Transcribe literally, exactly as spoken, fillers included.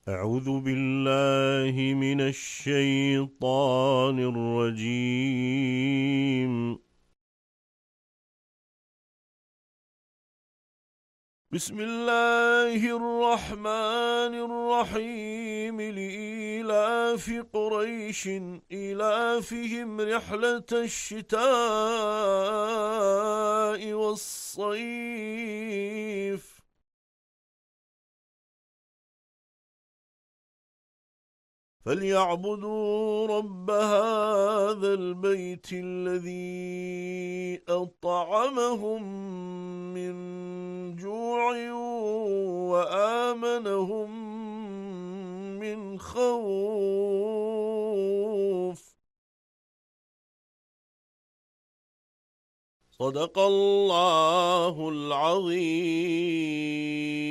أعوذ بالله من الشيطان الرجيم. بسم الله الرحمن الرحيم. لإيلاف قريش إيلافهم رحلة الشتاء والصيف فليعبدوا رب هذا البيت الذي أطعمهم من جوع وآمنهم من خوف. صدق الله العظيم.